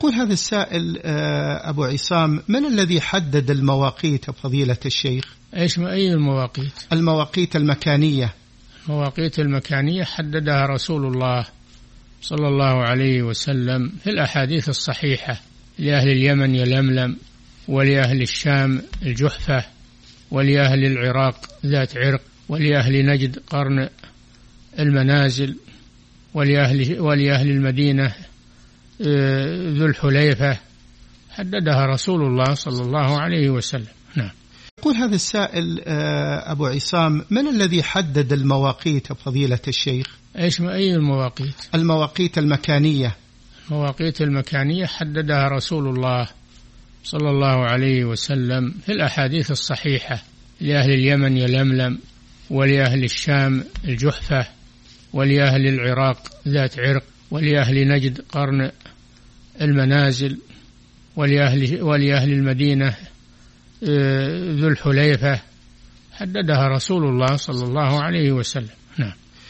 يقول هذا السائل أبو عصام: من الذي حدد المواقيت فضيلة الشيخ؟ إيش أي المواقيت؟ المواقيت المكانية. المواقيت المكانية حددها رسول الله صلى الله عليه وسلم في الأحاديث الصحيحة: لأهل اليمن يلملم، ولأهل الشام الجحفة، ولأهل العراق ذات عرق، ولأهل نجد قرن المنازل، ولأهل المدينة ذو الحليفة. حددها رسول الله صلى الله عليه وسلم. نعم. يقول هذا السائل أبو عصام: من الذي حدد المواقيت فضيلة الشيخ؟ إيش أي المواقيت؟ المواقيت المكانية. المواقيت المكانية حددها رسول الله صلى الله عليه وسلم في الأحاديث الصحيحة: لأهل اليمن يلملم، ولأهل الشام الجحفة، ولأهل العراق ذات عرق، ولأهل نجد قرن المنازل، ولأهل المدينة ذو الحليفة. حددها رسول الله صلى الله عليه وسلم. نعم.